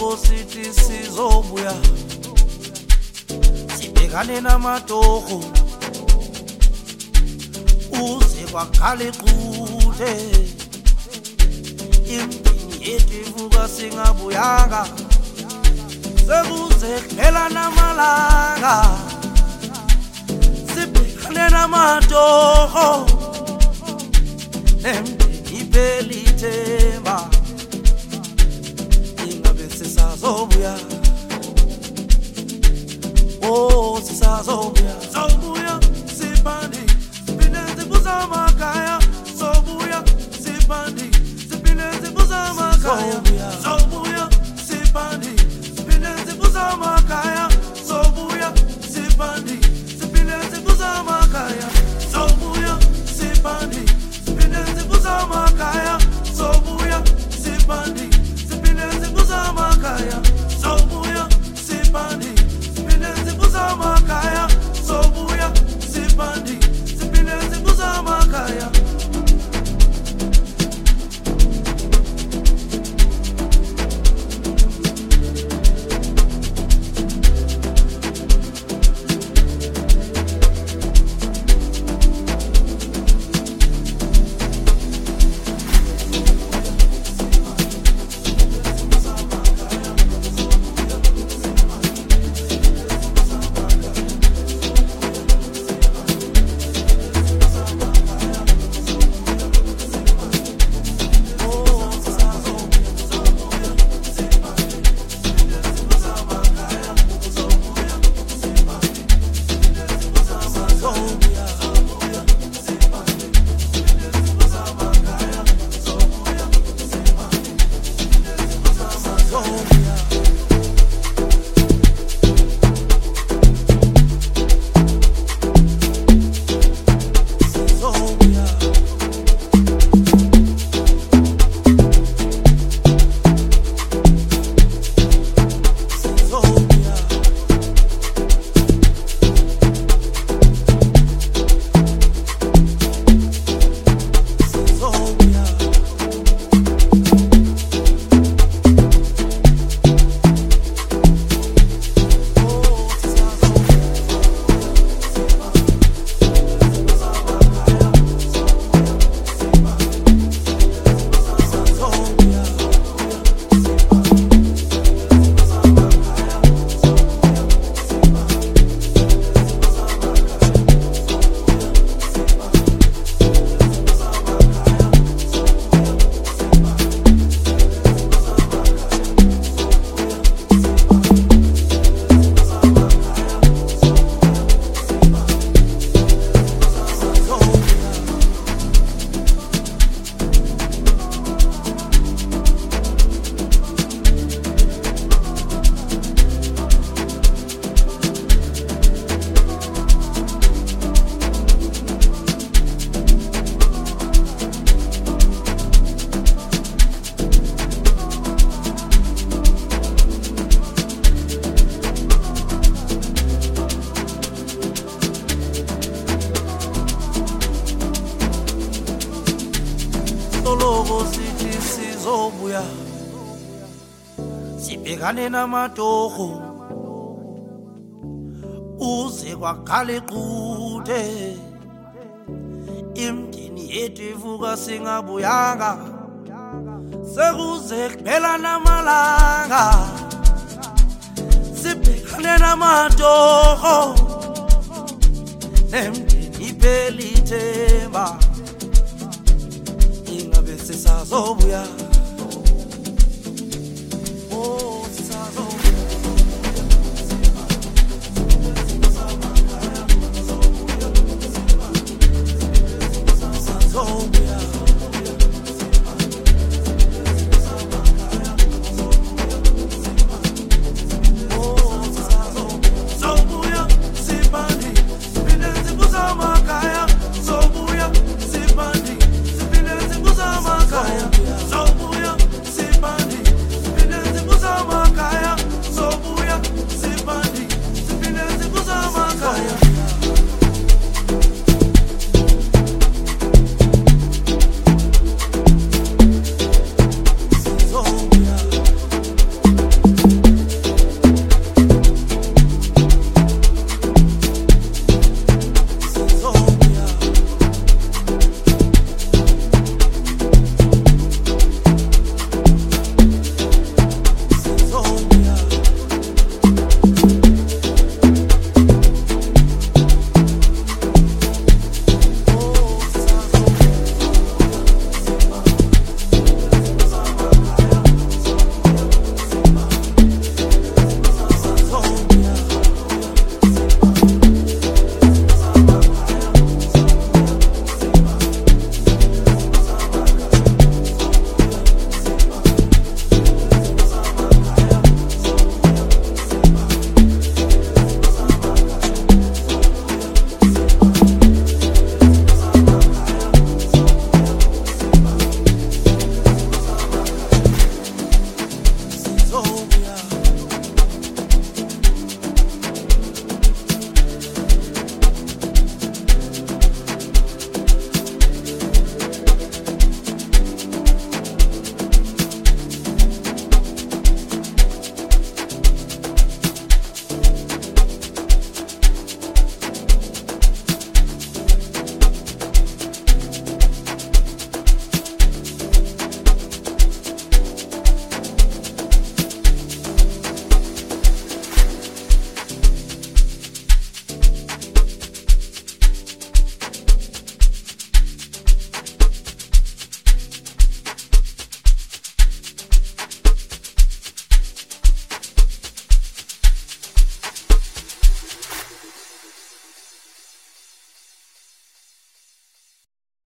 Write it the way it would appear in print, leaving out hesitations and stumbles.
Sologo sithi sizobuya sibhekane namatoho uze kwakhala iqhuthe imini yethu ivuka singabuyanga sekuze kuphela namalanga sibhekane namatoho nemini iphela ithemba ingabe sisazobuya oh sisazobuya zobuya sibandi sibineze kuzamakhaya zobuya sibandi sibineze kuzamakhaya zobuya sibandi sibineze kuzamakhaya zobuya sibandi sibineze kuzamakhaya zobuya sibandi sibineze kuzamakhaya zobuya sibandi sibineze kuzamakhaya zobuya sibandi sibineze kuzamakhaya zobuya sibandi sibineze kuzamakhaya Sologo sithi sizobuya sibhekane namatoho uze kwakhala iqhuthe imini yethu ivuka singabuyanga sekuze kuphela namalanga sibhekane namatoho nemini iphela ithemba ingabe sisazobuya